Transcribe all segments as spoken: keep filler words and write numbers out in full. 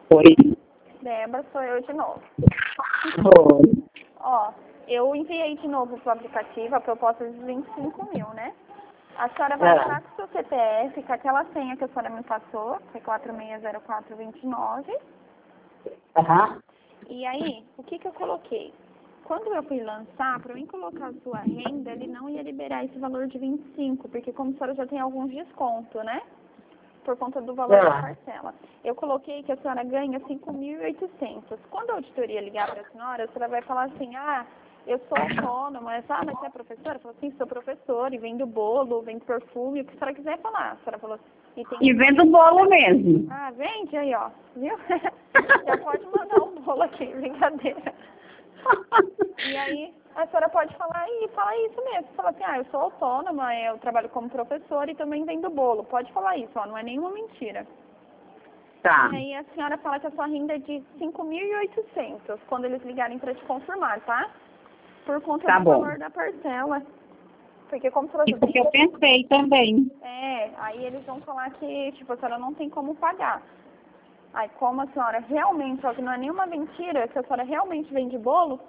Oi. Débora, sou eu de novo. Oi. Ó, eu enviei de novo pro aplicativo a proposta de vinte e cinco mil, né? A senhora vai Ah. entrar com o seu C P F, com aquela senha que a senhora me passou, que é quatro seis zero quatro dois nove. Aham. E aí, o que que eu coloquei? Quando eu fui lançar, para eu colocar a sua renda, ele não ia liberar esse valor de vinte e cinco, porque como a senhora já tem alguns descontos, né? Por conta do valor da Ah. parcela. Eu coloquei que a senhora ganha cinco mil e oitocentos. Quando a auditoria ligar para a senhora, a senhora vai falar assim, ah, eu sou autônoma, mas, ah, mas você é professora? Eu falo assim, sou professora, e vendo bolo, vendo perfume, o que a senhora quiser falar. A senhora falou, e tem... E vendo bolo mesmo. Ah, vende aí, ó, viu? Já pode mandar um bolo aqui, brincadeira. E aí, a senhora pode falar e falar isso mesmo. Fala assim, ah, eu sou autônoma, eu trabalho como professora e também vendo bolo. Pode falar isso, ó, não é nenhuma mentira. Tá. E aí a senhora fala que a sua renda é de cinco mil e oitocentos, quando eles ligarem para te confirmar, tá? Por conta Tá do bom. valor da parcela. Porque como se você Isso que eu pensei também. É, aí eles vão falar que, tipo, a senhora não tem como pagar. Aí como a senhora realmente, ó, que não é nenhuma mentira, que a senhora realmente vende bolo,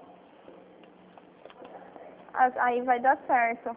aí vai dar certo.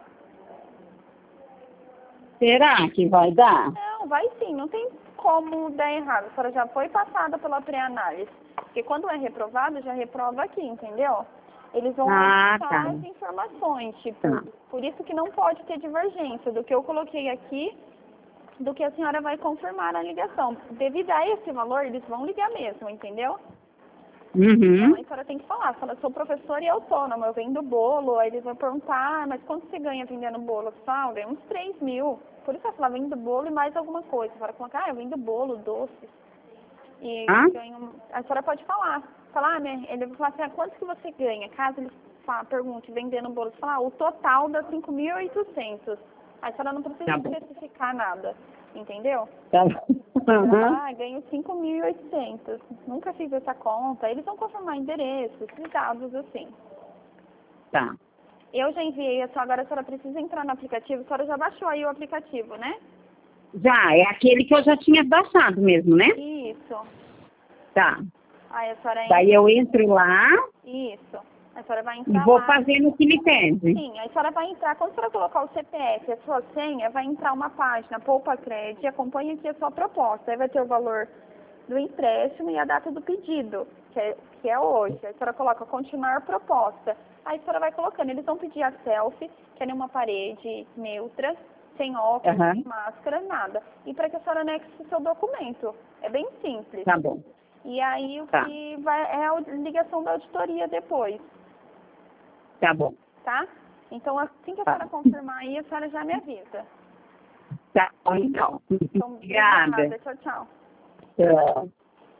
Será que vai dar? Não, vai sim, não tem como dar errado. A senhora já foi passada pela pré-análise. Porque quando é reprovado, já reprova aqui, entendeu? Eles vão Ah, auditar tá. as informações, tipo, Tá. por isso que não pode ter divergência do que eu coloquei aqui, do que a senhora vai confirmar na ligação. Devido a esse valor, eles vão ligar mesmo, entendeu? Então, Uhum. aí a senhora tem que falar, fala, sou professora e autônoma, eu vendo bolo, aí eles vão perguntar, ah, mas quanto você ganha vendendo bolo? Eu falo, ah, eu ganho uns três mil. Por isso eu falo, vendo bolo e mais alguma coisa. A senhora coloca, ah, eu vendo bolo, doces. E Ah? ganho... A senhora pode falar. Falar, né? Ele vai falar assim, ah, quanto que você ganha? Caso ele fala, pergunte, vendendo bolo, você fala, ah, o total dá cinco mil e oitocentos. Aí a senhora não precisa Tá bom. especificar nada, entendeu? Tá bom. Ela Uhum. fala, ah, ganho cinco mil e oitocentos. Nunca fiz essa conta. Eles vão confirmar endereços, esses dados assim. Tá. Eu já enviei, a senhora- agora a senhora precisa entrar no aplicativo. A senhora já baixou aí o aplicativo, né? Já, é aquele que eu já tinha baixado mesmo, né? Isso. Tá. Aí a senhora Daí entra. eu entro lá Isso. A senhora vai e entrar vou lá. fazendo o que me pede. Sim, a senhora vai entrar. Quando a senhora colocar o C P F e a sua senha, vai entrar uma página, Poupa Crédito, e acompanha aqui a sua proposta. Aí vai ter o valor do empréstimo e a data do pedido, que é, que é hoje. Aí a senhora coloca continuar proposta. Aí a senhora vai colocando. Eles vão pedir a selfie, que é numa parede neutra, sem óculos, Aham. sem máscara, nada. E para que a senhora anexe o seu documento. É bem simples. Tá bom. E aí o Tá. que vai é a ligação da auditoria depois, Tá bom. tá? Então assim que a Tá. senhora confirmar aí, a senhora já me avisa. Tá bom, então. Então, Obrigada. obrigada. Tchau, tchau. Tchau.